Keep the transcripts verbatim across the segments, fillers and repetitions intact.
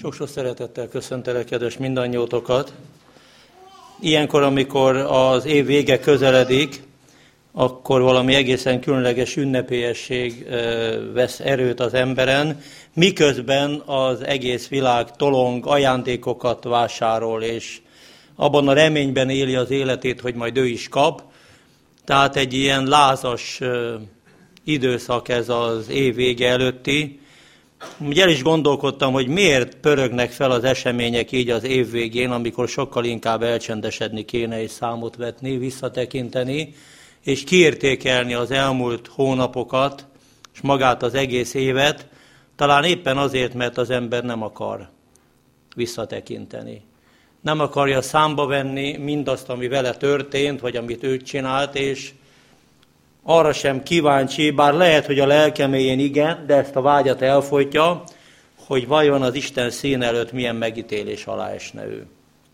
Sok-sok szeretettel köszöntelek, kedves mindannyiótokat. Ilyenkor, amikor az év vége közeledik, akkor valami egészen különleges ünnepélyesség vesz erőt az emberen, miközben az egész világ tolong, ajándékokat vásárol, és abban a reményben éli az életét, hogy majd ő is kap. Tehát egy ilyen lázas időszak ez az év vége előtti. Ugye el is gondolkodtam, hogy miért pörögnek fel az események így az év végén, amikor sokkal inkább elcsendesedni kéne és számot vetni, visszatekinteni, és kiértékelni az elmúlt hónapokat, és magát az egész évet, talán éppen azért, mert az ember nem akar visszatekinteni. Nem akarja számba venni mindazt, ami vele történt, vagy amit ő csinált, és arra sem kíváncsi, bár lehet, hogy a lelke mélyén igen, de ezt a vágyat elfolytja, hogy vajon az Isten szín előtt milyen megítélés alá esne ő.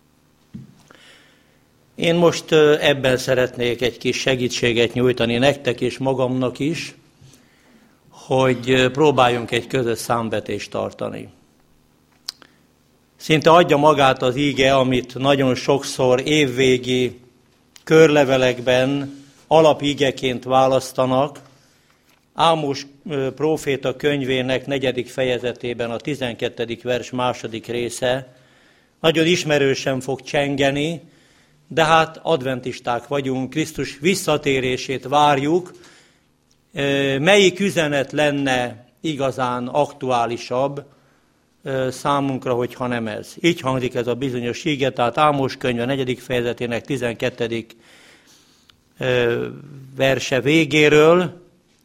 Én most ebben szeretnék egy kis segítséget nyújtani nektek és magamnak is, hogy próbáljunk egy közös számvetést tartani. Szinte adja magát az íge, amit nagyon sokszor évvégi körlevelekben alapígeként választanak. Ámos próféta könyvének negyedik fejezetében a tizenkettedik vers második része nagyon ismerősen fog csengeni, de hát adventisták vagyunk, Krisztus visszatérését várjuk. Melyik üzenet lenne igazán aktuálisabb számunkra, hogyha nem ez? Így hangzik ez a bizonyos íge, tehát Ámos könyve negyedik fejezetének tizenkettedik verse végéről.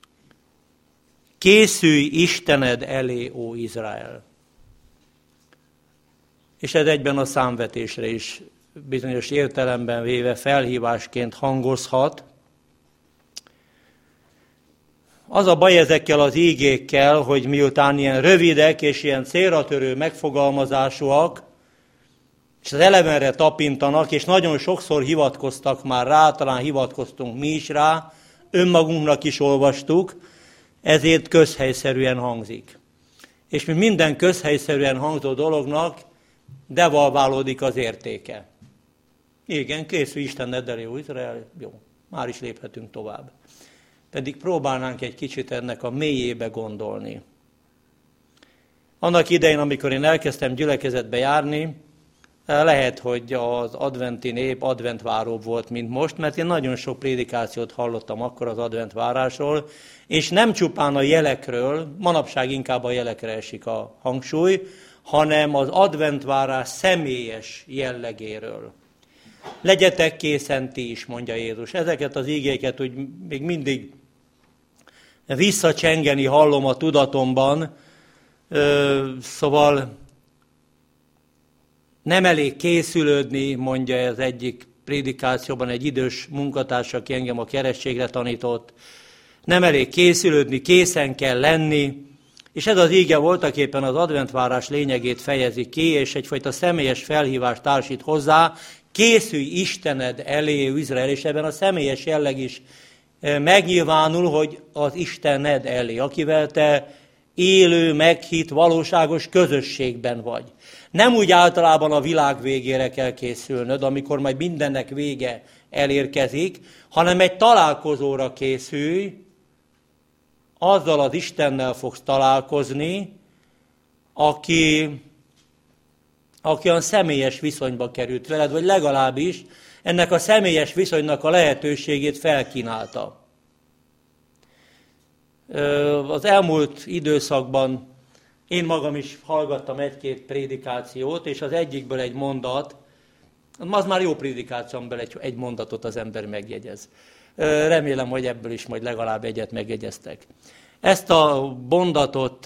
Készülj Istened elé, ó Izrael! És ez egyben a számvetésre is bizonyos értelemben véve felhívásként hangozhat. Az a baj ezekkel az ígékkel, hogy miután ilyen rövidek és ilyen célra törő megfogalmazásúak, és az elevenre tapintanak, és nagyon sokszor hivatkoztak már rá, talán hivatkoztunk mi is rá, önmagunknak is olvastuk, ezért közhelyszerűen hangzik. És mint minden közhelyszerűen hangzó dolognak devalválódik az értéke. Igen, készülj Istened elé, ó Izrael, jó, már is léphetünk tovább. Pedig próbálnánk egy kicsit ennek a mélyébe gondolni. Annak idején, amikor én elkezdtem gyülekezetbe járni, lehet, hogy az adventi nép adventváróbb volt, mint most, mert én nagyon sok prédikációt hallottam akkor az adventvárásról, és nem csupán a jelekről, manapság inkább a jelekre esik a hangsúly, hanem az adventvárás személyes jellegéről. Legyetek készen ti is, mondja Jézus. Ezeket az ígéket úgy még mindig visszacsengeni hallom a tudatomban, szóval nem elég készülődni, mondja az egyik prédikációban egy idős munkatárs, aki engem a keresztségre tanított. Nem elég készülődni, készen kell lenni, és ez az íge voltaképpen az adventvárás lényegét fejezi ki, és egyfajta személyes felhívást társít hozzá, készülj Istened elé, Izrael, és ebben a személyes jelleg is megnyilvánul, hogy az Istened elé, akivel te élő, meghitt, valóságos közösségben vagy. Nem úgy általában a világ végére kell készülnöd, amikor majd mindennek vége elérkezik, hanem egy találkozóra készülj, azzal az Istennel fogsz találkozni, aki, aki olyan személyes viszonyba került veled, vagy legalábbis ennek a személyes viszonynak a lehetőségét felkínálta. Az elmúlt időszakban én magam is hallgattam egy-két prédikációt, és az egyikből egy mondat, az már jó prédikáció, amiből egy, egy mondatot az ember megjegyez. Remélem, hogy ebből is majd legalább egyet megjegyeztek. Ezt a mondatot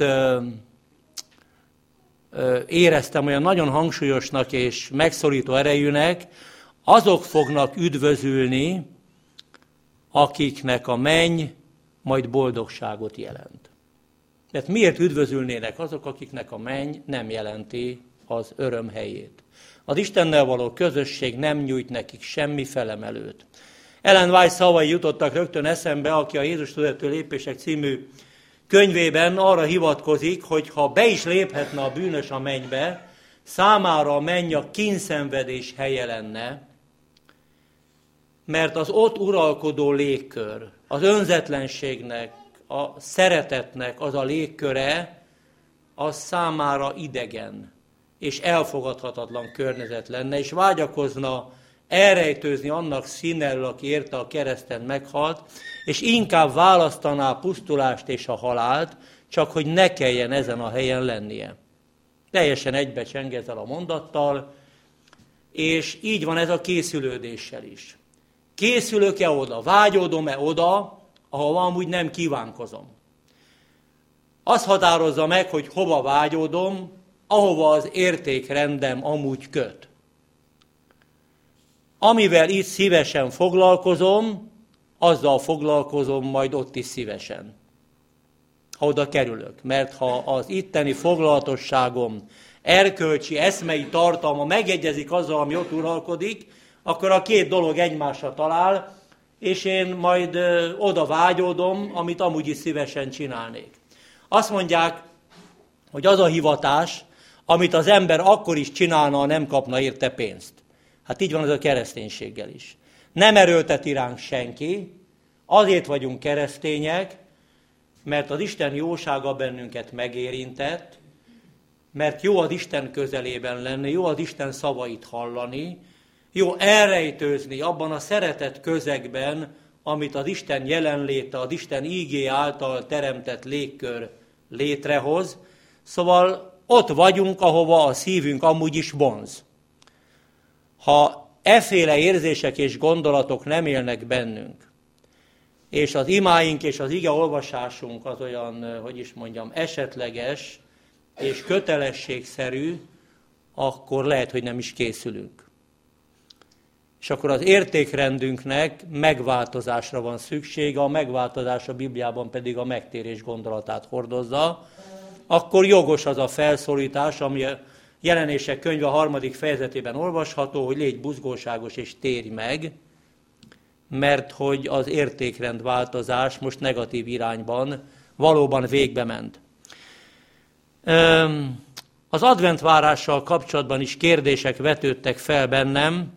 éreztem olyan nagyon hangsúlyosnak és megszorító erejűnek, azok fognak üdvözülni, akiknek a menny majd boldogságot jelent. Tehát miért üdvözülnének azok, akiknek a menny nem jelenti az öröm helyét? Az Istennel való közösség nem nyújt nekik semmi felemelőt. Ellen White szavai jutottak rögtön eszembe, aki a Jézus tudattól lépések című könyvében arra hivatkozik, hogy ha be is léphetne a bűnös a mennybe, számára a mennyek kínszenvedés helye lenne, mert az ott uralkodó légkör, az önzetlenségnek, a szeretetnek az a légköre, az számára idegen és elfogadhatatlan környezet lenne, és vágyakozna elrejtőzni annak színelől, aki érte a kereszten meghalt, és inkább választaná a pusztulást és a halált, csak hogy ne kelljen ezen a helyen lennie. Teljesen egybecseng ezzel a mondattal, és így van ez a készülődéssel is. Készülök-e oda, vágyódom-e oda, ahova amúgy nem kívánkozom. Azt határozza meg, hogy hova vágyódom, ahova az értékrendem amúgy köt. Amivel itt szívesen foglalkozom, azzal foglalkozom majd ott is szívesen, ha oda kerülök. Mert ha az itteni foglalatosságom, erkölcsi, eszmei tartalma megegyezik azzal, ami ott uralkodik, akkor a két dolog egymásra talál, és én majd ö, oda vágyódom, amit amúgy is szívesen csinálnék. Azt mondják, hogy az a hivatás, amit az ember akkor is csinálna, ha nem kapna érte pénzt. Hát így van ez a kereszténységgel is. Nem erőlteti ránk senki, azért vagyunk keresztények, mert az Isten jósága bennünket megérintett, mert jó az Isten közelében lenni, jó az Isten szavait hallani, jó elrejtőzni abban a szeretet közegben, amit az Isten jelenléte, az Isten ígé által teremtett légkör létrehoz. Szóval ott vagyunk, ahova a szívünk amúgy is vonz. Ha efféle érzések és gondolatok nem élnek bennünk, és az imáink és az ige olvasásunk az olyan, hogy is mondjam, esetleges és kötelességszerű, akkor lehet, hogy nem is készülünk. És akkor az értékrendünknek megváltozásra van szüksége, a megváltozás a Bibliában pedig a megtérés gondolatát hordozza, akkor jogos az a felszólítás, ami a Jelenések könyve harmadik fejezetében olvasható, hogy légy buzgóságos és térj meg, mert hogy az értékrendváltozás most negatív irányban valóban végbe ment. Az adventvárással kapcsolatban is kérdések vetődtek fel bennem.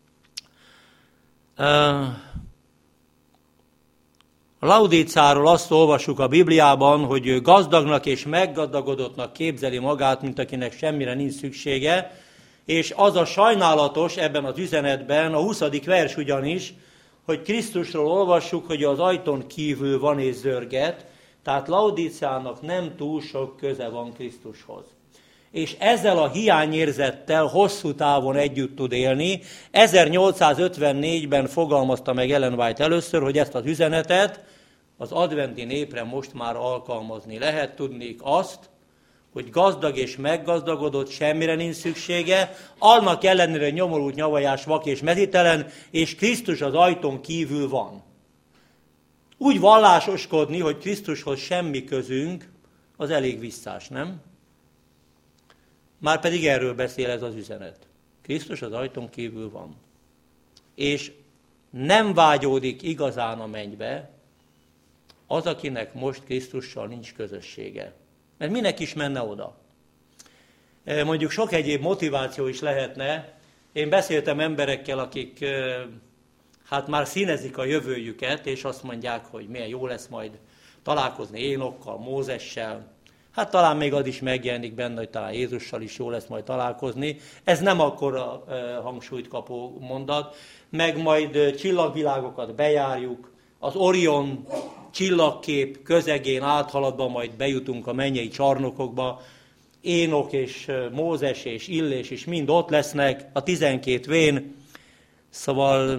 A Laudíceáról azt olvassuk a Bibliában, hogy ő gazdagnak és meggazdagodottnak képzeli magát, mint akinek semmire nincs szüksége, és az a sajnálatos ebben az üzenetben, a huszadik vers ugyanis, hogy Krisztusról olvassuk, hogy az ajtón kívül van és zörget, tehát Laudíceának nem túl sok köze van Krisztushoz. És ezzel a hiányérzettel hosszú távon együtt tud élni. ezernyolcszázötvennégyben fogalmazta meg Ellen White először, hogy ezt az üzenetet az adventi népre most már alkalmazni lehet. Tudnék azt, hogy gazdag és meggazdagodott, semmire nincs szüksége, annak ellenére nyomorult, nyavajás, vak és mezítelen, és Krisztus az ajtón kívül van. Úgy vallásoskodni, hogy Krisztushoz semmi közünk, az elég visszás, nem? Márpedig erről beszél ez az üzenet. Krisztus az ajtón kívül van. És nem vágyódik igazán a mennybe az, akinek most Krisztussal nincs közössége. Mert minek is menne oda? Mondjuk sok egyéb motiváció is lehetne. Én beszéltem emberekkel, akik hát már színezik a jövőjüket, és azt mondják, hogy milyen jó lesz majd találkozni Énokkal, Mózessel. Hát talán még az is megjelenik benne, hogy talán Jézussal is jó lesz majd találkozni. Ez nem akkora hangsúlyt kapó mondat. Meg majd csillagvilágokat bejárjuk, az Orion csillagkép közegén áthaladva majd bejutunk a mennyei csarnokokba. Énok és Mózes és Illés is mind ott lesznek, a tizenkét vén. Szóval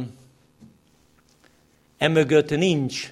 emögött nincs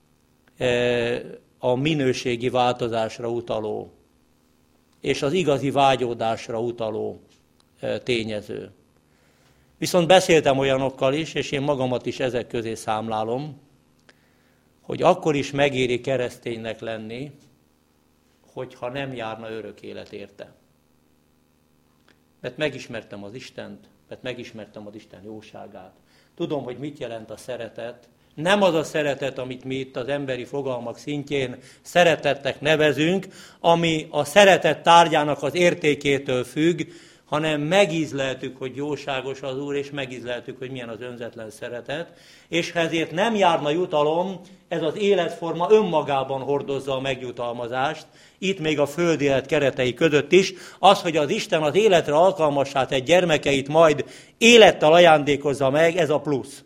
a minőségi változásra utaló, és az igazi vágyódásra utaló tényező. Viszont beszéltem olyanokkal is, és én magamat is ezek közé számlálom, hogy akkor is megéri kereszténynek lenni, hogyha nem járna örök élet érte. Mert megismertem az Istent, mert megismertem az Isten jóságát. Tudom, hogy mit jelent a szeretet. Nem az a szeretet, amit mi itt az emberi fogalmak szintjén szeretetnek nevezünk, ami a szeretet tárgyának az értékétől függ, hanem megízleltük, hogy jóságos az Úr, és megízleltük, hogy milyen az önzetlen szeretet, és ha ezért nem járna jutalom, ez az életforma önmagában hordozza a megjutalmazást, itt még a földi élet keretei között is, az, hogy az Isten az életre alkalmassá tett gyermekeit majd élettel ajándékozza meg, ez a plusz.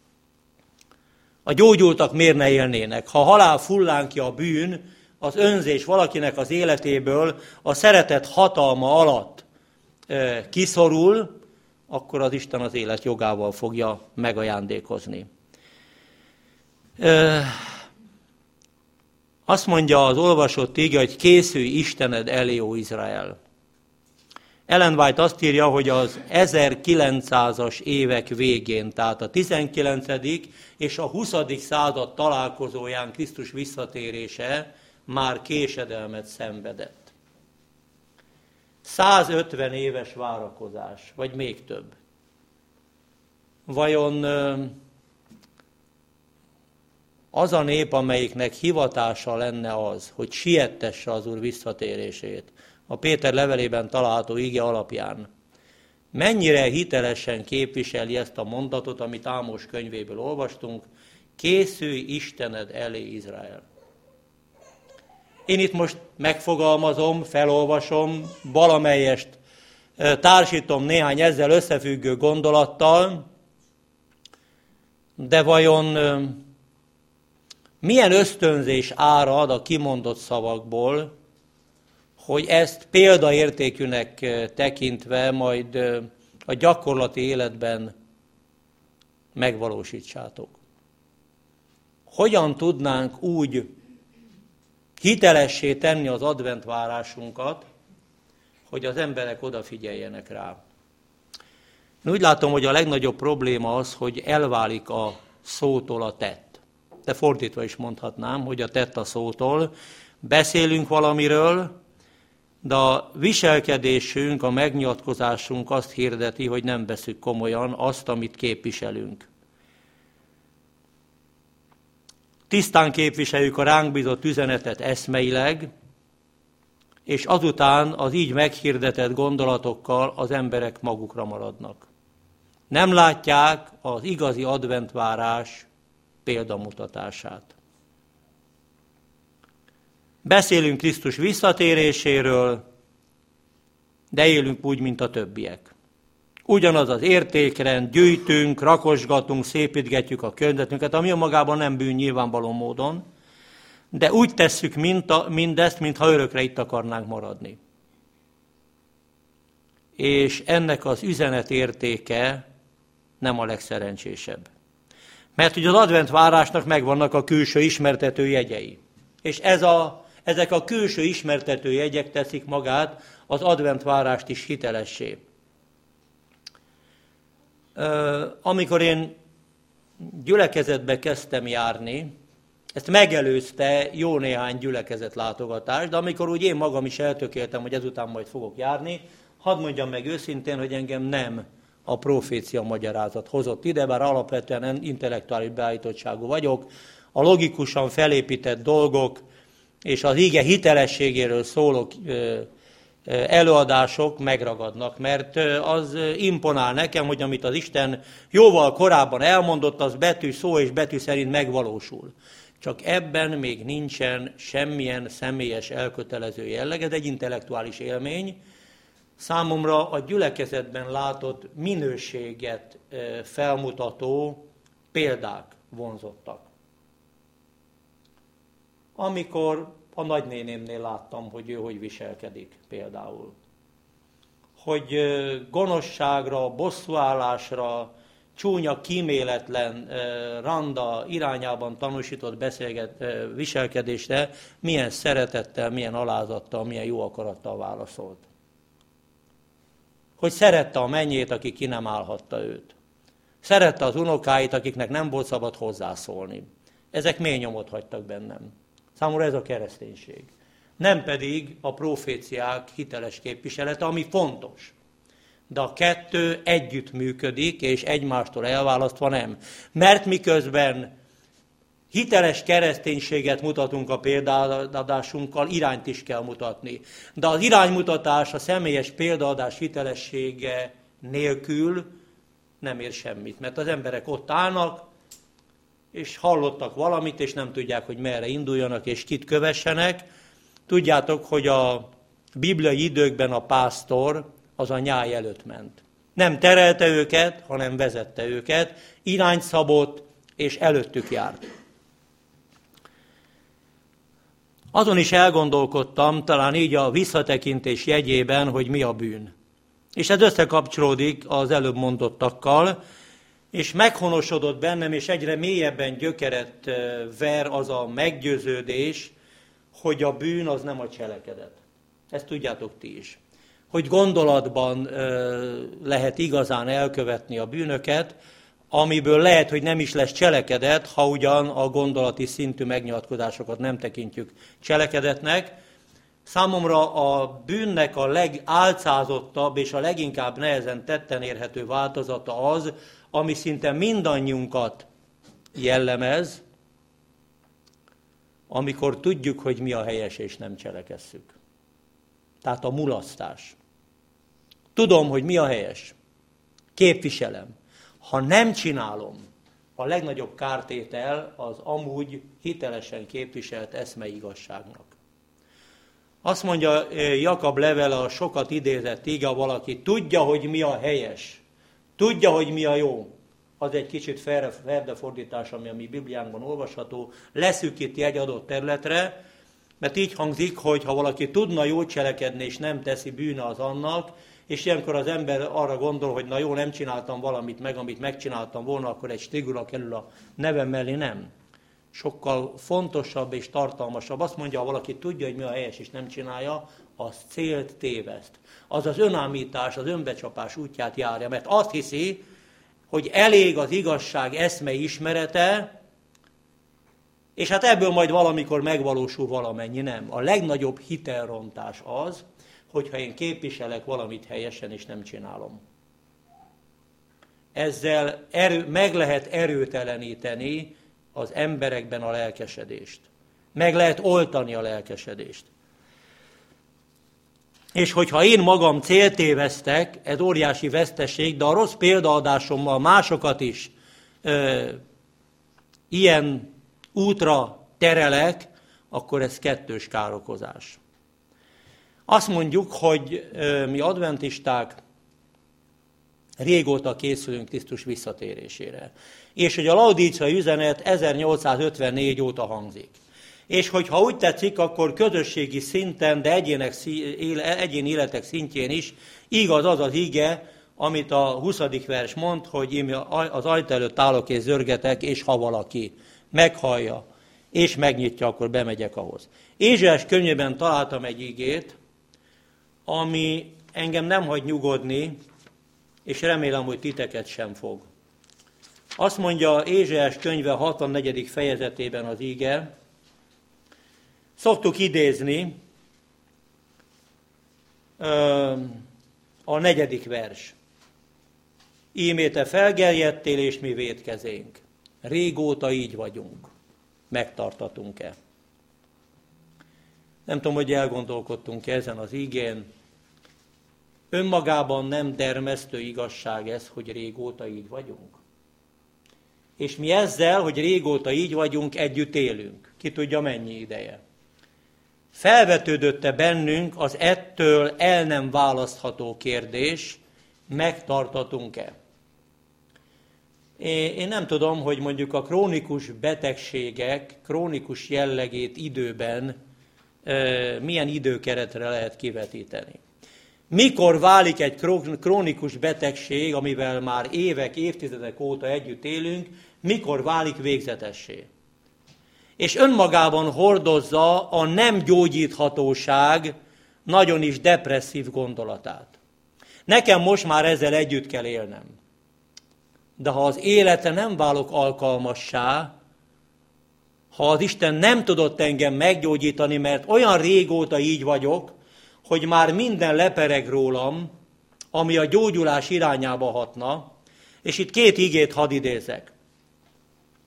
A gyógyultak miért ne élnének? Ha halál fullánkja a bűn, az önzés valakinek az életéből a szeretet hatalma alatt e, kiszorul, akkor az Isten az élet jogával fogja megajándékozni. E, azt mondja az olvasott ige, hogy készülj Istened elé, ó Izrael. Ellen White azt írja, hogy az ezerkilencszázas évek végén, tehát a tizenkilencedik és a huszadik század találkozóján Krisztus visszatérése már késedelmet szenvedett. százötven éves várakozás, vagy még több. Vajon az a nép, amelyiknek hivatása lenne az, hogy siettesse az Úr visszatérését, a Péter levelében található ige alapján, mennyire hitelesen képviseli ezt a mondatot, amit Ámos könyvéből olvastunk, készülj Istened elé, Izrael. Én itt most megfogalmazom, felolvasom, valamelyest társítom néhány ezzel összefüggő gondolattal, de vajon milyen ösztönzés árad a kimondott szavakból, hogy ezt példaértékűnek tekintve majd a gyakorlati életben megvalósítsátok. Hogyan tudnánk úgy hitelessé tenni az adventvárásunkat, hogy az emberek odafigyeljenek rá? Én úgy látom, hogy a legnagyobb probléma az, hogy elválik a szótól a tett. De fordítva is mondhatnám, hogy a tett a szótól. Beszélünk valamiről, de a viselkedésünk, a megnyilatkozásunk azt hirdeti, hogy nem veszük komolyan azt, amit képviselünk. Tisztán képviseljük a ránk bízott üzenetet eszmeileg, és azután az így meghirdetett gondolatokkal az emberek magukra maradnak. Nem látják az igazi adventvárás példamutatását. Beszélünk Krisztus visszatéréséről, de élünk úgy, mint a többiek. Ugyanaz az értékrend, gyűjtünk, rakosgatunk, szépítgetjük a környezetünket, ami önmagában nem bűn nyilvánvaló módon, de úgy tesszük mint a, mindezt, mintha örökre itt akarnánk maradni. És ennek az üzenet értéke nem a legszerencsésebb. Mert ugye az adventvárásnak megvannak a külső ismertető jegyei. És ez a, ezek a külső ismertető jegyek teszik magát az adventvárást is hitelessé. Amikor én gyülekezetbe kezdtem járni, ezt megelőzte jó néhány gyülekezet látogatás, de amikor úgy én magam is eltökéltem, hogy ezután majd fogok járni, hadd mondjam meg őszintén, hogy engem nem a profécia magyarázat hozott ide, bár alapvetően intellektuális beállítottságú vagyok, a logikusan felépített dolgok és az ige hitelességéről szóló előadások megragadnak, mert az imponál nekem, hogy amit az Isten jóval korábban elmondott, az betű, szó és betű szerint megvalósul. Csak ebben még nincsen semmilyen személyes elkötelező jelleg, ez egy intellektuális élmény. Számomra a gyülekezetben látott minőséget felmutató példák vonzottak. Amikor a nagynénémnél láttam, hogy ő hogy viselkedik például. Hogy gonoszságra, bosszúállásra, csúnya, kíméletlen randa irányában tanúsított beszélget, viselkedésre milyen szeretettel, milyen alázattal, milyen jó akarattal válaszolt. Hogy szerette a mennyét, aki ki nem állhatta őt. Szerette az unokáit, akiknek nem volt szabad hozzászólni. Ezek mély nyomot hagytak bennem. Számomra ez a kereszténység. Nem pedig a proféciák hiteles képviselete, ami fontos. De a kettő együtt működik, és egymástól elválasztva nem. Mert miközben hiteles kereszténységet mutatunk a példaadásunkkal, irányt is kell mutatni. De az iránymutatás, a személyes példaadás hitelessége nélkül nem ér semmit. Mert az emberek ott állnak, és hallottak valamit, és nem tudják, hogy merre induljanak, és kit kövessenek. Tudjátok, hogy a bibliai időkben a pásztor az a nyáj előtt ment. Nem terelte őket, hanem vezette őket, irányt szabott, és előttük járt. Azon is elgondolkodtam, talán így a visszatekintés jegyében, hogy mi a bűn. És ez összekapcsolódik az előbb mondottakkal, és meghonosodott bennem, és egyre mélyebben gyökeret ver az a meggyőződés, hogy a bűn az nem a cselekedet. Ezt tudjátok ti is. Hogy gondolatban lehet igazán elkövetni a bűnöket, amiből lehet, hogy nem is lesz cselekedet, ha ugyan a gondolati szintű megnyilatkozásokat nem tekintjük cselekedetnek. Számomra a bűnnek a legálcázottabb és a leginkább nehezen tetten érhető változata az, ami szinte mindannyiunkat jellemez, amikor tudjuk, hogy mi a helyes és nem cselekesszük. Tehát a mulasztás. Tudom, hogy mi a helyes. Képviselem. Ha nem csinálom, a legnagyobb kártétel az amúgy hitelesen képviselt eszmei igazságnak. Azt mondja Jakab levele, a sokat idézett ige, valaki tudja, hogy mi a helyes, tudja, hogy mi a jó. Az egy kicsit ferdefordítás, ami a mi Bibliánkban olvasható, leszűkíti egy adott területre, mert így hangzik, hogy ha valaki tudna jót cselekedni, és nem teszi, bűne az annak, és ilyenkor az ember arra gondol, hogy na jó, nem csináltam valamit meg, amit megcsináltam volna, akkor egy strigula kerül a nevem mellé, nem. Sokkal fontosabb és tartalmasabb. Azt mondja, ha valaki tudja, hogy mi a helyes, és nem csinálja, az célt téveszt. Az az önállítás, az önbecsapás útját járja, mert azt hiszi, hogy elég az igazság eszmei ismerete, és hát ebből majd valamikor megvalósul valamennyi, nem. A legnagyobb hitelrontás az, hogyha én képviselek valamit helyesen, és nem csinálom. Ezzel erő, meg lehet erőteleníteni az emberekben a lelkesedést. Meg lehet oltani a lelkesedést. És hogyha én magam céltévesztek, ez óriási veszteség, de a rossz példaadásommal másokat is ö, ilyen útra terelek, akkor ez kettős károkozás. Azt mondjuk, hogy ö, mi adventisták régóta készülünk Krisztus visszatérésére. És hogy a laudíciai üzenet ezernyolcszázötvennégy óta hangzik. És hogyha úgy tetszik, akkor közösségi szinten, de egyének, egyéni életek szintjén is igaz az az ige, amit a huszadik vers mond, hogy én az ajtó előtt állok és zörgetek, és ha valaki meghallja, és megnyitja, akkor bemegyek ahhoz. Ézsaiás könyvében találtam egy igét, ami engem nem hagy nyugodni, és remélem, hogy titeket sem fog. Azt mondja Ézsaiás könyve hatvannegyedik fejezetében az ige, szoktuk idézni a negyedik vers. Ímé te felgerjedtél, és mi vétkezénk. Régóta így vagyunk. Megtartatunk-e? Nem tudom, hogy elgondolkodtunk ezen az igén. Önmagában nem dermesztő igazság ez, hogy régóta így vagyunk. És mi ezzel, hogy régóta így vagyunk, együtt élünk. Ki tudja, mennyi ideje. Felvetődötte bennünk az ettől el nem választható kérdés, megtartatunk-e? Én nem tudom, hogy mondjuk a krónikus betegségek, krónikus jellegét időben milyen időkeretre lehet kivetíteni. Mikor válik egy krónikus betegség, amivel már évek, évtizedek óta együtt élünk, mikor válik végzetessé? És önmagában hordozza a nem gyógyíthatóság nagyon is depresszív gondolatát. Nekem most már ezzel együtt kell élnem. De ha az életre nem válok alkalmassá, ha az Isten nem tudott engem meggyógyítani, mert olyan régóta így vagyok, hogy már minden lepereg rólam, ami a gyógyulás irányába hatna, és itt két igét hadd idézek.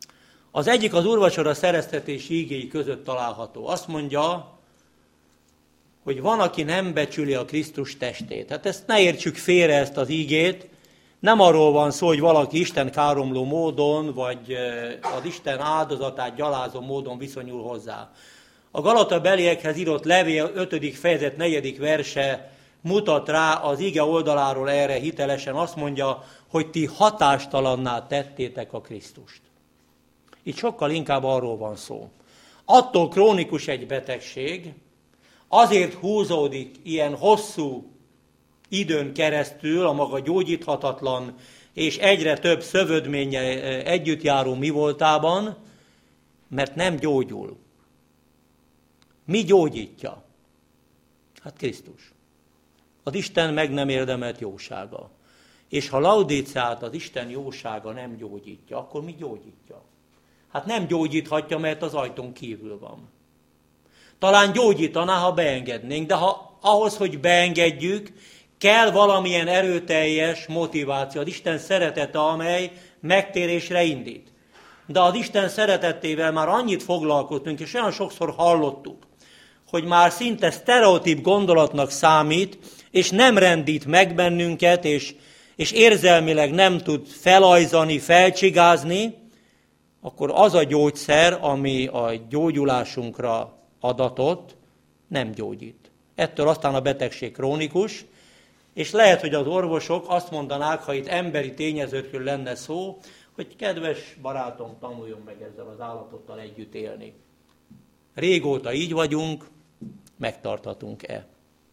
Az egyik az úrvacsora szereztetési igéi között található. Azt mondja, hogy van, aki nem becsüli a Krisztus testét. Hát ezt ne értsük félre, ezt az ígét. Nem arról van szó, hogy valaki Isten káromló módon, vagy az Isten áldozatát gyalázó módon viszonyul hozzá. A Galata beliekhez írott levél ötödik fejezet negyedik verse mutat rá az ige oldaláról erre hitelesen, azt mondja, hogy ti hatástalanná tettétek a Krisztust. Itt sokkal inkább arról van szó. Attól krónikus egy betegség, azért húzódik ilyen hosszú időn keresztül a maga gyógyíthatatlan és egyre több szövődménye együtt járó mi voltában, mert nem gyógyul. Mi gyógyítja? Hát Krisztus. Az Isten meg nem érdemelt jósága. És ha Laodíceát az Isten jósága nem gyógyítja, akkor mi gyógyítja? Hát nem gyógyíthatja, mert az ajtón kívül van. Talán gyógyítaná, ha beengednénk, de ha ahhoz, hogy beengedjük, kell valamilyen erőteljes motiváció, az Isten szeretete, amely megtérésre indít. De az Isten szeretetével már annyit foglalkoztunk, és olyan sokszor hallottuk, hogy már szinte sztereotíp gondolatnak számít, és nem rendít meg bennünket, és, és érzelmileg nem tud felajzani, felcsigázni, akkor az a gyógyszer, ami a gyógyulásunkra adatot, nem gyógyít. Ettől aztán a betegség krónikus, és lehet, hogy az orvosok azt mondanák, ha itt emberi tényezőkről lenne szó, hogy kedves barátom, tanuljon meg ezzel az állapottal együtt élni. Régóta így vagyunk, megtarthatunk-e?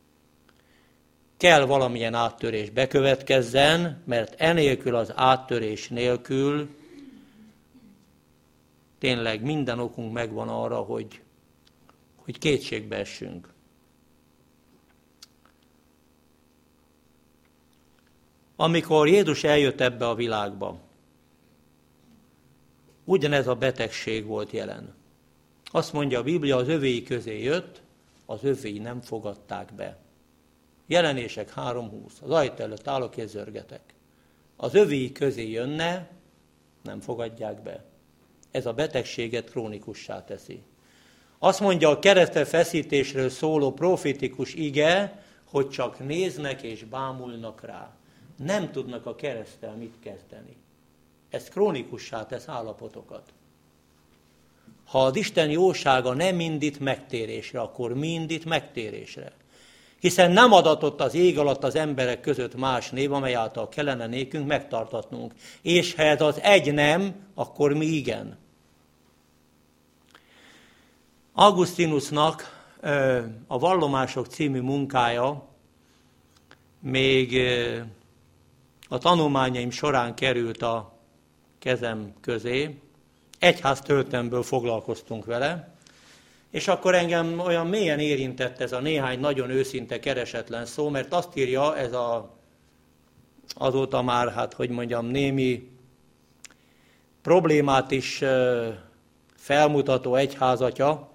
Kell valamilyen áttörés bekövetkezzen, mert enélkül az áttörés nélkül tényleg minden okunk megvan arra, hogy, hogy kétségbe essünk. Amikor Jézus eljött ebbe a világba, ugyanez a betegség volt jelen. Azt mondja a Biblia, az övéi közé jött, az övéi nem fogadták be. Jelenések három húsz. Az ajtó előtt állok és zörgetek. Az övéi közé jönne, nem fogadják be. Ez a betegséget krónikussá teszi. Azt mondja a keresztre feszítésről szóló profétikus ige, hogy csak néznek és bámulnak rá. Nem tudnak a kereszttel mit kezdeni. Ez krónikussá tesz állapotokat. Ha az Isten jósága nem indít megtérésre, akkor mi indít megtérésre? Hiszen nem adatott az ég alatt az emberek között más név, amely által kellene nékünk megtartatnunk. És ha ez az egy nem, akkor mi igen. Augustinusnak a Vallomások című munkája még a tanulmányaim során került a kezem közé. Egyház töltemből foglalkoztunk vele, és akkor engem olyan mélyen érintett ez a néhány nagyon őszinte, keresetlen szó, mert azt írja ez a, azóta már, hát hogy mondjam, némi problémát is felmutató egyházatja,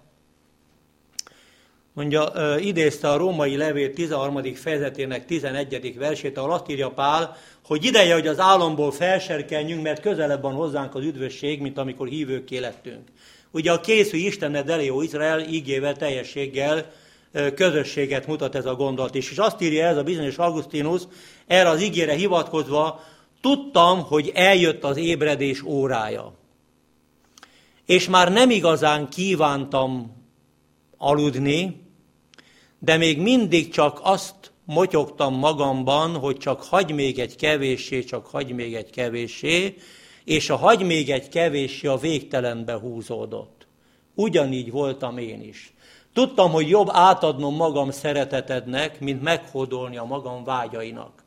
mondja, idézte a római levél tizenharmadik fejezetének tizenegyedik versét, ahol azt írja Pál, hogy ideje, hogy az álomból felserkenjünk, mert közelebb van hozzánk az üdvösség, mint amikor hívőkké lettünk. Ugye a készülj Istenned elé, ó Izrael, ígével, teljességgel közösséget mutat ez a gondolat is. És azt írja ez a bizonyos Augustinus, erre az ígére hivatkozva, tudtam, hogy eljött az ébredés órája. És már nem igazán kívántam aludni, de még mindig csak azt motyogtam magamban, hogy csak hagy még egy kevéssé, csak hagy még egy kevéssé, és a hagy még egy kevéssé a végtelenbe húzódott. Ugyanígy voltam én is. Tudtam, hogy jobb átadnom magam szeretetednek, mint meghódolni a magam vágyainak.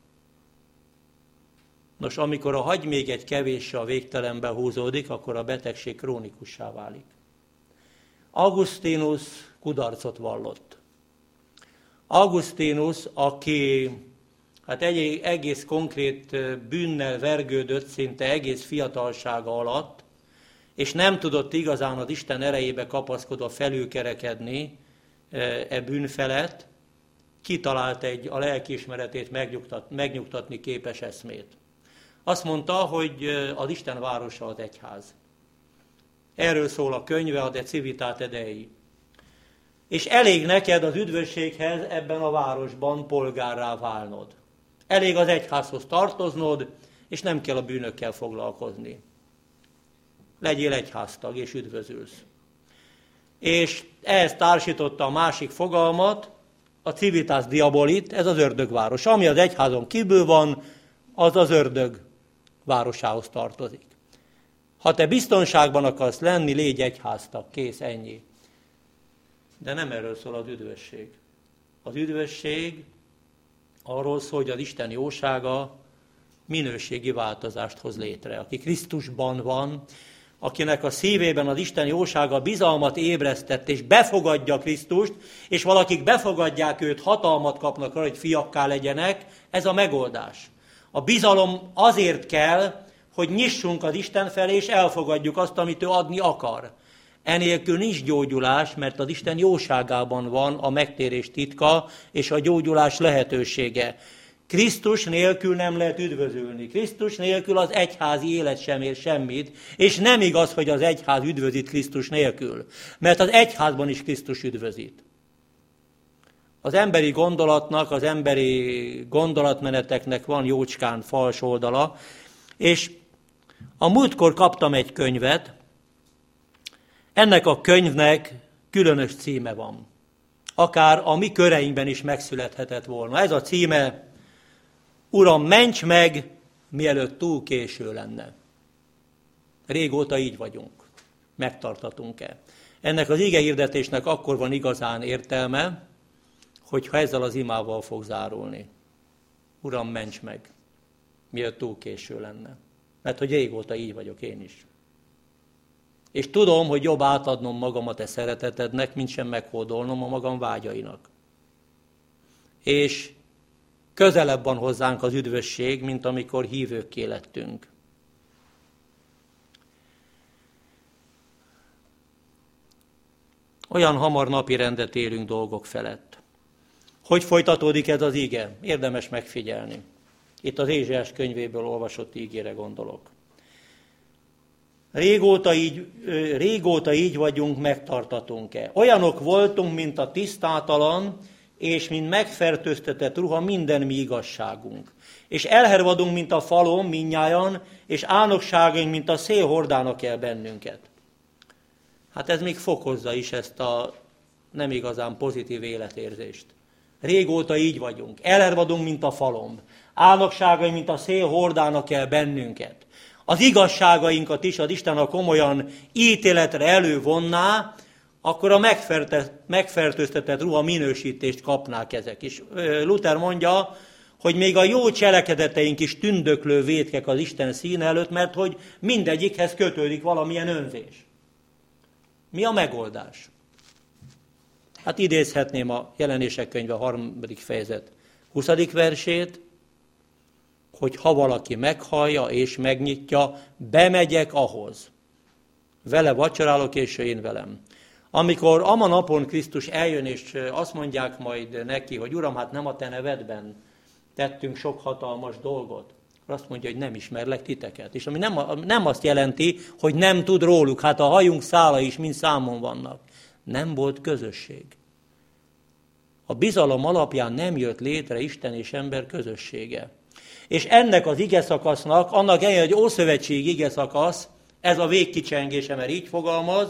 Nos, amikor a hagy még egy kevéssé a végtelenbe húzódik, akkor a betegség krónikussá válik. Augustinus kudarcot vallott. Augustinus, aki hát egy egész konkrét bűnnel vergődött szinte egész fiatalsága alatt, és nem tudott igazán az Isten erejébe kapaszkodva felülkerekedni e bűn felett, kitalált egy a lelkiismeretét megnyugtat, megnyugtatni képes eszmét. Azt mondta, hogy az Isten városa az egyház. Erről szól a könyve, a De Civitate Dei. És elég neked az üdvösséghez ebben a városban polgárrá válnod. Elég az egyházhoz tartoznod, és nem kell a bűnökkel foglalkozni. Legyél egyháztag, és üdvözülsz. És ehhez társította a másik fogalmat, a Civitas Diabolit, ez az ördögváros. Ami az egyházon kívül van, az az ördög városához tartozik. Ha te biztonságban akarsz lenni, légy egyháztag, kész, ennyi. De nem erről szól az üdvösség. Az üdvösség arról szól, hogy az Isten jósága minőségi változást hoz létre. Aki Krisztusban van, akinek a szívében az Isten jósága bizalmat ébresztett, és befogadja Krisztust, és valakik befogadják őt, hatalmat kapnak arra, hogy fiakká legyenek, ez a megoldás. A bizalom azért kell, hogy nyissunk az Isten felé, és elfogadjuk azt, amit ő adni akar. Enélkül nincs gyógyulás, mert az Isten jóságában van a megtérés titka és a gyógyulás lehetősége. Krisztus nélkül nem lehet üdvözülni. Krisztus nélkül az egyházi élet sem ér semmit, és nem igaz, hogy az egyház üdvözít Krisztus nélkül, mert az egyházban is Krisztus üdvözít. Az emberi gondolatnak, az emberi gondolatmeneteknek van jócskán fals oldala, és a múltkor kaptam egy könyvet, ennek a könyvnek különös címe van. Akár a mi köreinkben is megszülethetett volna. Ez a címe: Uram, ments meg, mielőtt túl késő lenne. Régóta így vagyunk. Megtartatunk-e? Ennek az igehirdetésnek akkor van igazán értelme, hogyha ezzel az imával fog zárulni. Uram, ments meg, mielőtt túl késő lenne. Mert hogy régóta így vagyok én is. És tudom, hogy jobb átadnom magam a te szeretetednek, mint sem meghódolnom a magam vágyainak. És közelebb van hozzánk az üdvösség, mint amikor hívőkké lettünk. Olyan hamar napi rendet élünk dolgok felett. Hogy folytatódik ez az ige? Érdemes megfigyelni. Itt az Ézsaiás könyvéből olvasott ígére gondolok. Régóta így, régóta így vagyunk, megtartatunk-e? Olyanok voltunk, mint a tisztátalan, és mint megfertőztetett ruha minden mi igazságunk. És elhervadunk, mint a falon, mindnyájan, és álnokságaink, mint a szél hordának el bennünket. Hát ez még fokozza is ezt a nem igazán pozitív életérzést. Régóta így vagyunk. Elhervadunk, mint a falom. Álnokságaink, mint a szél hordának el bennünket. Az igazságainkat is az Isten, ha komolyan ítéletre elővonná, akkor a megfertőztetett ruha minősítést kapnák ezek is. Luther mondja, hogy még a jó cselekedeteink is tündöklő vétkek az Isten színe előtt, mert hogy mindegyikhez kötődik valamilyen önzés. Mi a megoldás? Hát idézhetném a Jelenések könyve harmadik fejezet huszadik versét, hogy ha valaki meghallja és megnyitja, bemegyek ahhoz. Vele vacsorálok, és én velem. Amikor ama napon Krisztus eljön, és azt mondják majd neki, hogy Uram, hát nem a te nevedben tettünk sok hatalmas dolgot, akkor azt mondja, hogy nem ismerlek titeket. És ami nem, nem azt jelenti, hogy nem tud róluk, hát a hajunk szála is mind számon vannak. Nem volt közösség. A bizalom alapján nem jött létre Isten és ember közössége. És ennek az igeszakasznak, annak ellenére, hogy ószövetség igeszakasz, ez a végkicsengése, mert így fogalmaz,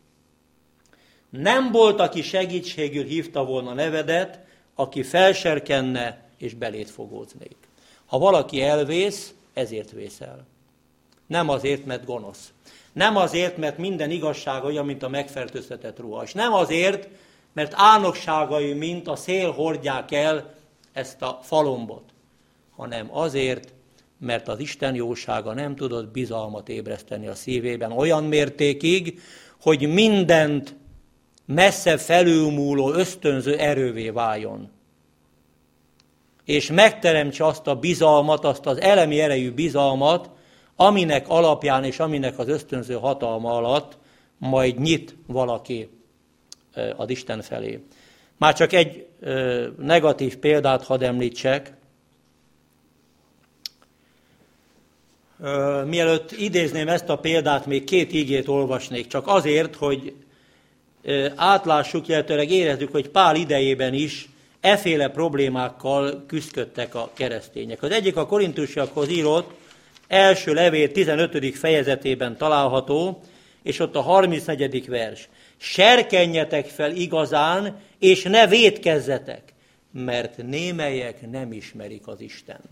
nem volt, aki segítségül hívta volna nevedet, aki felserkenne és belét fogóznék. Ha valaki elvész, ezért vész el. Nem azért, mert gonosz. Nem azért, mert minden igazsága olyan, mint a megfertőztetett ruha. És nem azért, mert álnokságai, mint a szél hordják el ezt a falombot, hanem azért, mert az Isten jósága nem tudott bizalmat ébreszteni a szívében olyan mértékig, hogy mindent messze felülmúló ösztönző erővé váljon. És megteremtse azt a bizalmat, azt az elemi erejű bizalmat, aminek alapján és aminek az ösztönző hatalma alatt majd nyit valaki az Isten felé. Már csak egy negatív példát hadd említsek. Mielőtt idézném ezt a példát, még két ígét olvasnék, csak azért, hogy átlássuk, illetőleg érezzük, hogy Pál idejében is efféle problémákkal küzdöttek a keresztények. Az egyik a korintusiakhoz írott első levél tizenötödik fejezetében található, és ott a harmincnegyedik vers. Serkenjetek fel igazán, és ne vétkezzetek, mert némelyek nem ismerik az Istent.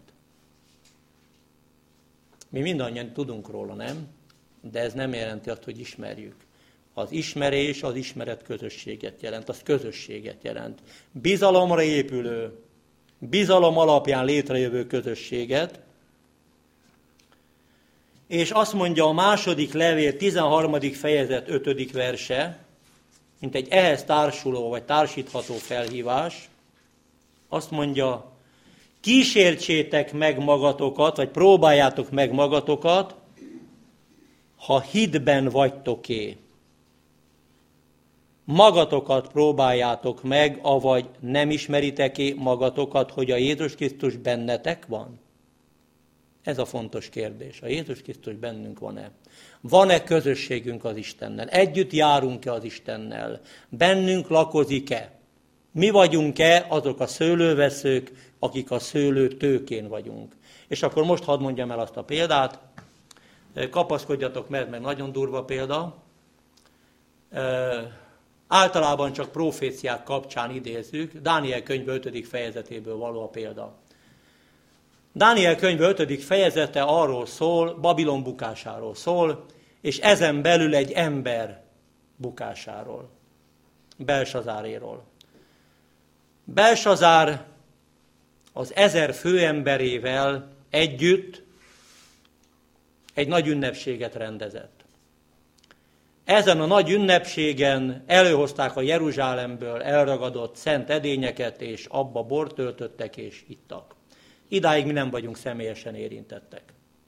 Mi mindannyian tudunk róla, nem? De ez nem jelenti azt, hogy ismerjük. Az ismerés az ismeret közösséget jelent, az közösséget jelent. Bizalomra épülő, bizalom alapján létrejövő közösséget. És azt mondja a második levél tizenharmadik fejezet ötödik verse, mint egy ehhez társuló vagy társítható felhívás, azt mondja, kísértsétek meg magatokat, vagy próbáljátok meg magatokat, ha hitben vagytok-é. Magatokat próbáljátok meg, avagy nem ismeritek-é magatokat, hogy a Jézus Krisztus bennetek van? Ez a fontos kérdés. A Jézus Krisztus bennünk van-e? Van-e közösségünk az Istennel? Együtt járunk-e az Istennel? Bennünk lakozik-e? Mi vagyunk-e azok a szőlőveszők, akik a szőlő tőkén vagyunk? És akkor most hadd mondjam el azt a példát. Kapaszkodjatok meg, mert nagyon durva példa. E, általában csak proféciák kapcsán idézzük. Dániel könyve ötödik fejezetéből való a példa. Dániel könyve ötödik fejezete arról szól, Babilon bukásáról szól, és ezen belül egy ember bukásáról, Belsazáréról. Belsazár az ezer főemberével együtt egy nagy ünnepséget rendezett. Ezen a nagy ünnepségen előhozták a Jeruzsálemből elragadott szent edényeket, és abba bort töltöttek, és ittak. Idáig mi nem vagyunk személyesen érintettek.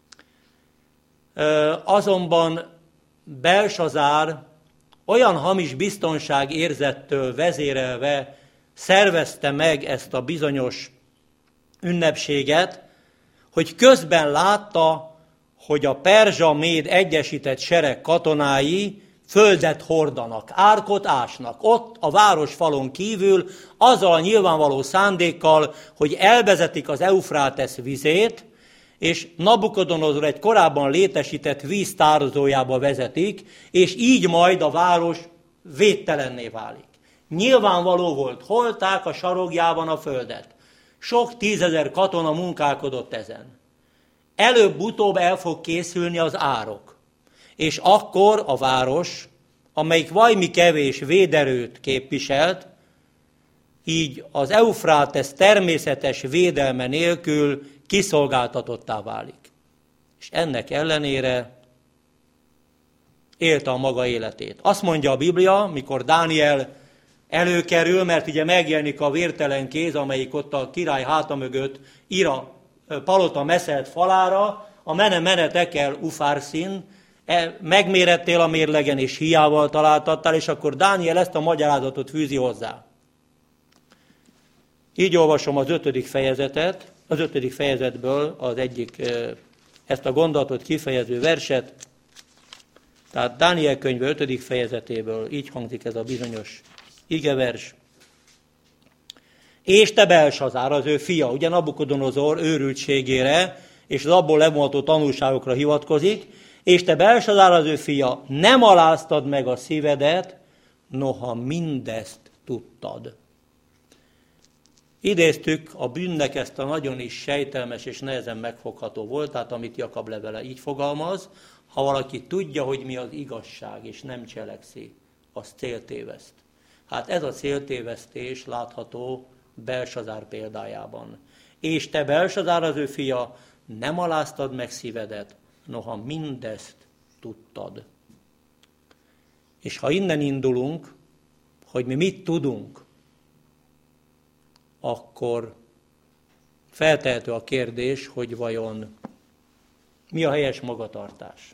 Azonban Belsazár olyan hamis biztonságérzettől vezérelve szervezte meg ezt a bizonyos ünnepséget, hogy közben látta, hogy a perzsa-méd egyesített sereg katonái földet hordanak, árkot ásnak. Ott a városfalon kívül azzal a nyilvánvaló szándékkal, hogy elvezetik az Eufrátesz vizét, és Nabukodonozor egy korábban létesített víztározójába vezetik, és így majd a város védtelenné válik. Nyilvánvaló volt, holták a sarogjában a földet. Sok tízezer katona munkálkodott ezen. Előbb-utóbb el fog készülni az árok. És akkor a város, amelyik vajmi kevés véderőt képviselt, így az Eufrátesz természetes védelme nélkül kiszolgáltatottá válik. És ennek ellenére élte a maga életét. Azt mondja a Biblia, mikor Dániel előkerül, mert ugye megjelenik a vértelen kéz, amelyik ott a király háta mögött ír a palota meszelt falára, a mene-mene tekel ufárszín, megmérettél a mérlegen, és hiával találtattál, és akkor Dániel ezt a magyarázatot fűzi hozzá. Így olvasom az ötödik fejezetet, az ötödik fejezetből az egyik ezt a gondolatot kifejező verset, tehát Dániel könyve ötödik fejezetéből így hangzik ez a bizonyos igevers. És te Belsazár, az ő fia, ugye Nabukodonozor őrültségére, és az abból levonható tanulságokra hivatkozik, és te Belsazár, az ő fia, nem aláztad meg a szívedet, noha mindezt tudtad. Idéztük a bűnnek ezt a nagyon is sejtelmes és nehezen megfogható voltát, amit Jakab levele így fogalmaz, ha valaki tudja, hogy mi az igazság, és nem cselekszi, az céltéveszt. Hát ez a céltévesztés látható Belsazár példájában. És te Belsazár, az ő fia, nem aláztad meg szívedet, noha mindezt tudtad. És ha innen indulunk, hogy mi mit tudunk, akkor feltehető a kérdés, hogy vajon mi a helyes magatartás.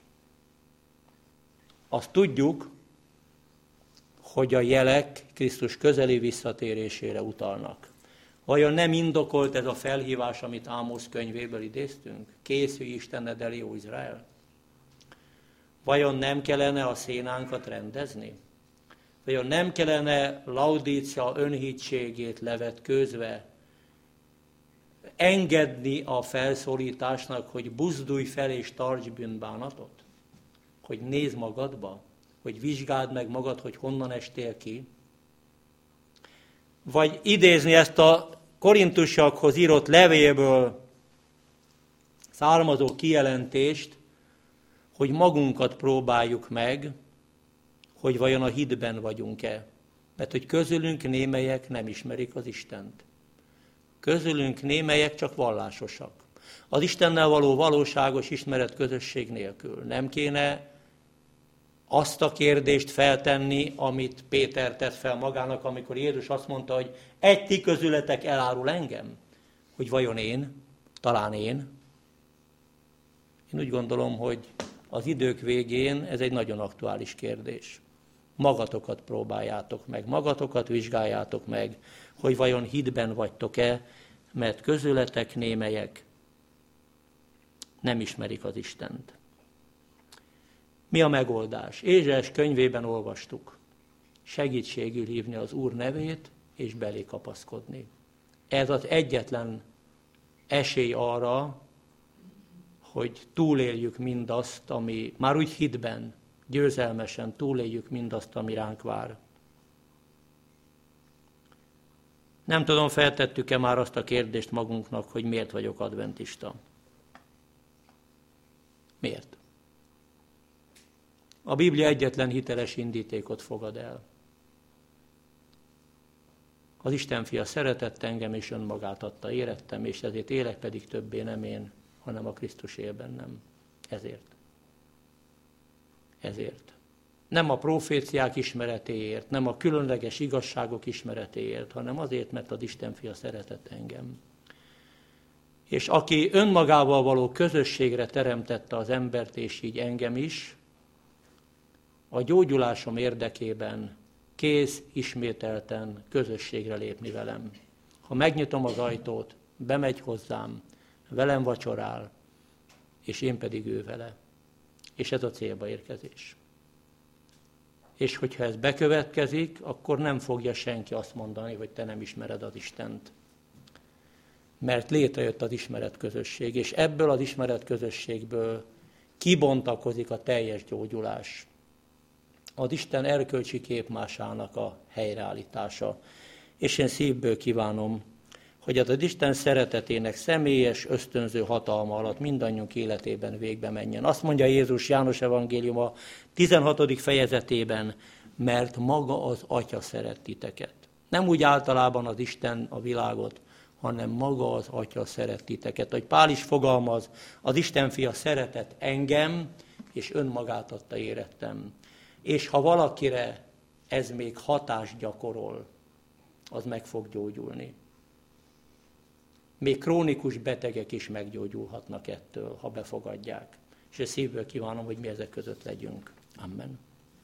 Azt tudjuk, hogy a jelek Krisztus közeli visszatérésére utalnak. Vajon nem indokolt ez a felhívás, amit Ámosz könyvéből idéztünk? Készülj Istened elé, ó Izrael! Vajon nem kellene a szénánkat rendezni? Vajon nem kellene Laudícia önhitségét levetkőzve engedni a felszólításnak, hogy buzdulj fel és tarts bűnbánatot? Hogy nézd magadba? Hogy vizsgáld meg magad, hogy honnan estél ki? Vagy idézni ezt a korintusiakhoz írott levélből származó kijelentést, hogy magunkat próbáljuk meg, hogy vajon a hitben vagyunk-e. Mert hogy közülünk némelyek nem ismerik az Istent. Közülünk némelyek csak vallásosak. Az Istennel való valóságos ismeret közösség nélkül. Nem kéne azt a kérdést feltenni, amit Péter tett fel magának, amikor Jézus azt mondta, hogy egy ti közületek elárul engem, hogy vajon én, talán én. Én úgy gondolom, hogy az idők végén ez egy nagyon aktuális kérdés. Magatokat próbáljátok meg, magatokat vizsgáljátok meg, hogy vajon hitben vagytok-e, mert közületek némelyek nem ismerik az Istent. Mi a megoldás? Ézsaiás könyvében olvastuk. Segítségül hívni az Úr nevét, és belé kapaszkodni. Ez az egyetlen esély arra, hogy túléljük mindazt, ami már úgy hitben, győzelmesen túléljük mindazt, ami ránk vár. Nem tudom, feltettük-e már azt a kérdést magunknak, hogy miért vagyok adventista? Miért? A Biblia egyetlen hiteles indítékot fogad el. Az Isten fia szeretett engem, és önmagát adta, érettem, és ezért élek, pedig többé nem én, hanem a Krisztus él bennem. Ezért. Ezért. Nem a proféciák ismeretéért, nem a különleges igazságok ismeretéért, hanem azért, mert az Isten fia szeretett engem. És aki önmagával való közösségre teremtette az embert, és így engem is, a gyógyulásom érdekében kész ismételten közösségre lépni velem. Ha megnyitom az ajtót, bemegy hozzám, velem vacsorál, és én pedig ő vele. És ez a célba érkezés. És hogyha ez bekövetkezik, akkor nem fogja senki azt mondani, hogy te nem ismered az Istent. Mert létrejött az ismeretközösség, és ebből az ismeretközösségből kibontakozik a teljes gyógyulás. Az Isten erkölcsi képmásának a helyreállítása. És én szívből kívánom, hogy az Isten szeretetének személyes, ösztönző hatalma alatt mindannyiunk életében végbe menjen. Azt mondja Jézus János evangéliuma tizenhatodik fejezetében, mert maga az Atya szeret titeket. Nem úgy általában az Isten a világot, hanem maga az Atya szeret titeket. Hogy Pál is fogalmaz, az Isten fia szeretett engem, és önmagát adta érettem. És ha valakire ez még hatást gyakorol, az meg fog gyógyulni. Még krónikus betegek is meggyógyulhatnak ettől, ha befogadják. És ezt szívből kívánom, hogy mi ezek között legyünk. Amen.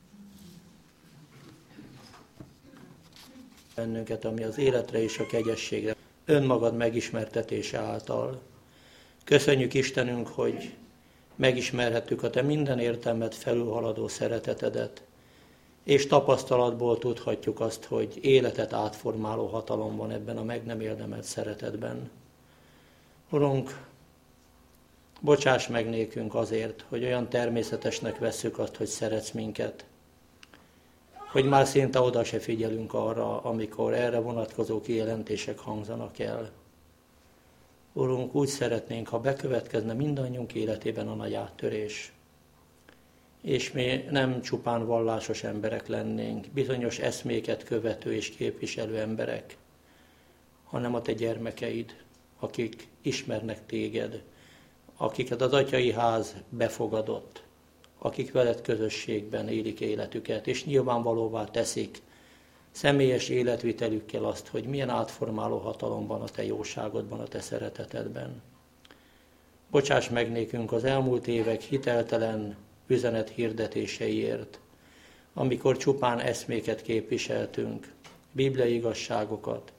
Bennünket, ami az életre és a kegyességre, önmagad megismertetése által. Köszönjük Istenünk, hogy megismerhettük a te minden értelmet felülhaladó szeretetedet, és tapasztalatból tudhatjuk azt, hogy életet átformáló hatalom van ebben a meg nem érdemelt szeretetben. Urunk, bocsáss meg nékünk azért, hogy olyan természetesnek vesszük azt, hogy szeretsz minket, hogy már szinte oda se figyelünk arra, amikor erre vonatkozó kijelentések hangzanak el. Urunk, úgy szeretnénk, ha bekövetkezne mindannyiunk életében a nagy áttörés, és mi nem csupán vallásos emberek lennénk, bizonyos eszméket követő és képviselő emberek, hanem a te gyermekeid, akik ismernek téged, akiket az atyai ház befogadott, akik veled közösségben élik életüket, és nyilvánvalóvá teszik személyes életvitelükkel azt, hogy milyen átformáló hatalom van a te jóságodban, a te szeretetedben. Bocsáss meg nékünk az elmúlt évek hiteltelen üzenet hirdetéseiért, amikor csupán eszméket képviseltünk, bibliai igazságokat,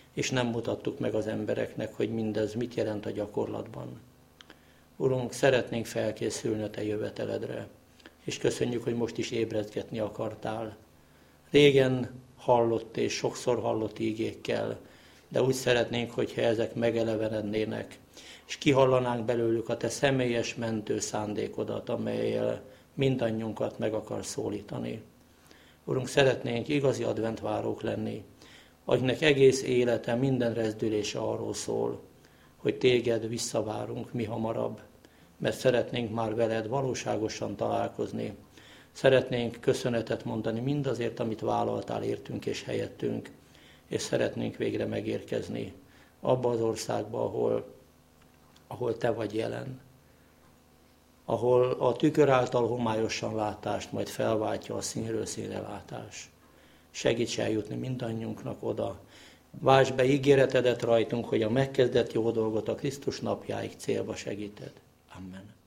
és nem mutattuk meg az embereknek, hogy mindez mit jelent a gyakorlatban. Urunk, szeretnénk felkészülni a Te jöveteledre, és köszönjük, hogy most is ébredgetni akartál. Régen hallott és sokszor hallott ígékkel, de úgy szeretnénk, hogyha ezek megelevenednének, és kihallanánk belőlük a Te személyes mentő szándékodat, amellyel mindannyiunkat meg akar szólítani. Urunk, szeretnénk igazi adventvárók lenni, akinek egész élete, minden rezdülése arról szól, hogy Téged visszavárunk mi hamarabb, mert szeretnénk már veled valóságosan találkozni. Szeretnénk köszönetet mondani mindazért, amit vállaltál értünk és helyettünk, és szeretnénk végre megérkezni abba az országba, ahol, ahol Te vagy jelen, ahol a tükör által homályosan látást majd felváltja a színről színre látás. Segíts eljutni mindannyiunknak oda. Váltsd be ígéretedet rajtunk, hogy a megkezdett jó dolgot a Krisztus napjáig célba segíted. Amen.